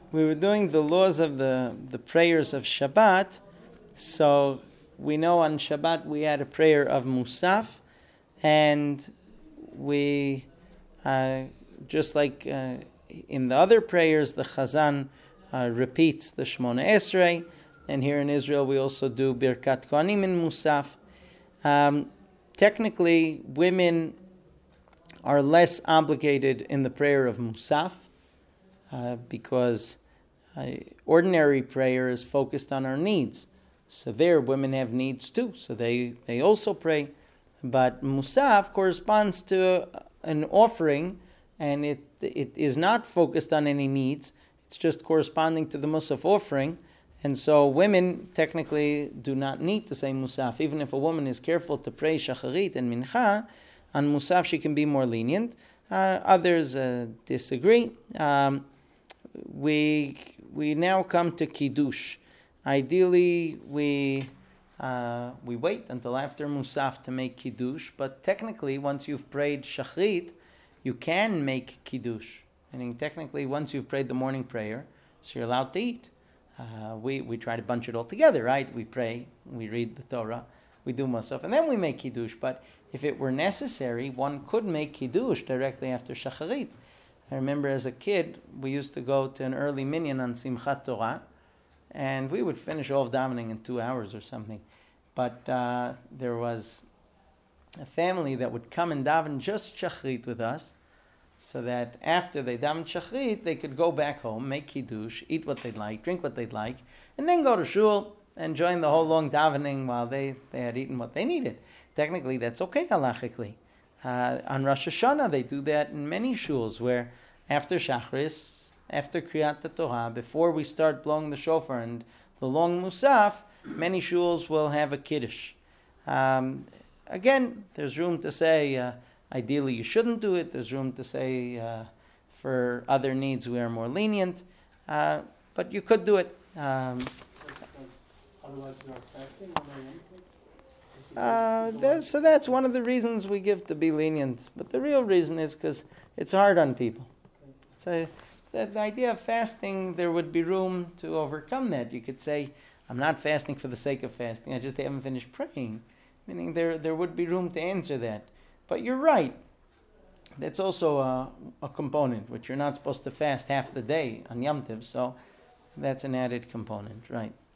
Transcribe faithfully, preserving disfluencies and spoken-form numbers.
we were doing the laws of the, the prayers of Shabbat. So we know on Shabbat we had a prayer of Musaf, and we, uh, just like uh, in the other prayers, the Chazan uh, repeats the Shemona Esrei, and here in Israel we also do Birkat Kohanim in Musaf. Um, technically, women are less obligated in the prayer of Musaf, uh, because uh, ordinary prayer is focused on our needs. So there, women have needs too, so they, they also pray. But Musaf corresponds to an offering, and it it is not focused on any needs. It's just corresponding to the Musaf offering. And so women technically do not need to say Musaf. Even if a woman is careful to pray Shacharit and Mincha, on Musaf she can be more lenient. Uh, others uh, disagree. Um, we we now come to Kiddush. Ideally, we uh, we wait until after Musaf to make Kiddush, but technically, once you've prayed Shachrit, you can make Kiddush. Meaning, technically, once you've prayed the morning prayer, so you're allowed to eat. Uh, we, we try to bunch it all together, right? We pray, we read the Torah, we do Musaf, and then we make Kiddush. But if it were necessary, one could make Kiddush directly after Shacharit. I remember as a kid, we used to go to an early minyan on Simchat Torah, and we would finish all of davening in two hours or something. But uh, there was a family that would come and daven just Shachrit with us, so that after they daven Shachrit, they could go back home, make Kiddush, eat what they'd like, drink what they'd like, and then go to shul and join the whole long davening while they, they had eaten what they needed. Technically, that's okay halachically. Uh, on Rosh Hashanah, they do that in many shuls, where after Shachris, after Kriyat Torah, before we start blowing the shofar and the long Musaf, many shuls will have a Kiddush. Um, again, there's room to say, uh, ideally you shouldn't do it. There's room to say, uh, for other needs we are more lenient. Uh, but you could do it. Um, Otherwise, you are fasting uh, that's, so that's one of the reasons we give to be lenient. But the real reason is because it's hard on people. It's a, the, the idea of fasting, there would be room to overcome that. You could say, I'm not fasting for the sake of fasting. I just haven't finished praying. Meaning there, there would be room to answer that. But you're right. That's also a, a component, which you're not supposed to fast half the day on Yom Tov. So that's an added component, right?